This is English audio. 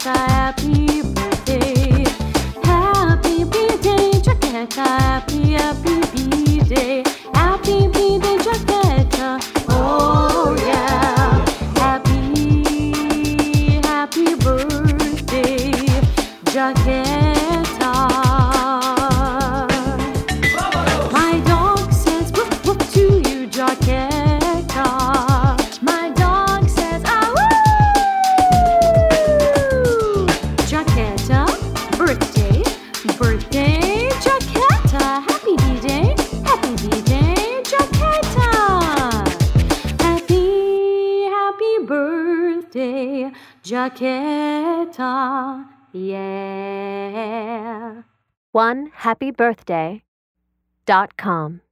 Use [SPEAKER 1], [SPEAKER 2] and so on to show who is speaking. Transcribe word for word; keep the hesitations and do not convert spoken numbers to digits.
[SPEAKER 1] happy birthday. Happy birthday, Jaquetta. Happy, happy birthday. Happy birthday, Jaquetta. Oh yeah. Happy, happy birthday, Jaquetta. My dog says woof woof to you, Jaquetta. My dog says ah woo. Jaquetta, birthday, birthday, Jaquetta. Happy birthday, happy birthday, Jaquetta. Happy, happy birthday, Jaquetta. Yeah.
[SPEAKER 2] one happy birthday dot com